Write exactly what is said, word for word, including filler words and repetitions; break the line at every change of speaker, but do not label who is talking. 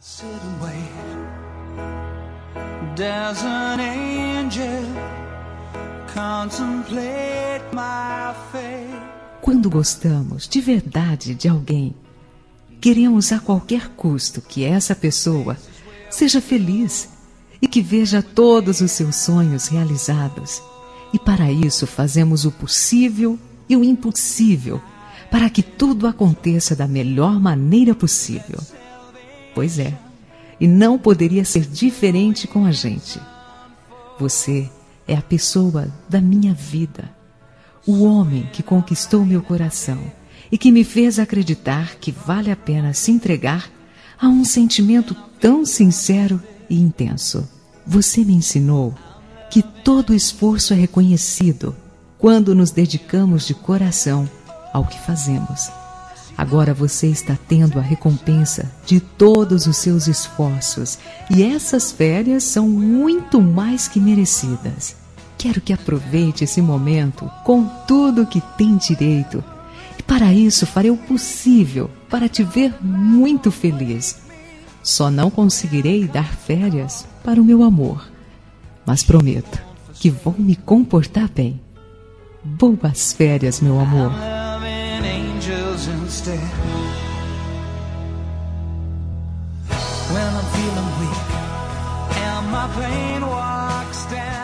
Sit and wait. There's an angel. Contemplate my fate.
Quando gostamos de verdade de alguém, queremos a qualquer custo que essa pessoa seja feliz e que veja todos os seus sonhos realizados. E para isso fazemos o possível e o impossível para que tudo aconteça da melhor maneira possível. Pois é, e não poderia ser diferente com a gente. Você é a pessoa da minha vida, o homem que conquistou meu coração e que me fez acreditar que vale a pena se entregar a um sentimento tão sincero e intenso. Você me ensinou que todo esforço é reconhecido quando nos dedicamos de coração ao que fazemos. Agora você está tendo a recompensa de todos os seus esforços e essas férias são muito mais que merecidas. Quero que aproveite esse momento com tudo que tem direito e para isso farei o possível para te ver muito feliz. Só não conseguirei dar férias para o meu amor, mas prometo que vou me comportar bem. Boas férias, meu amor.
Instead, when I'm feeling weak and my pain walks down.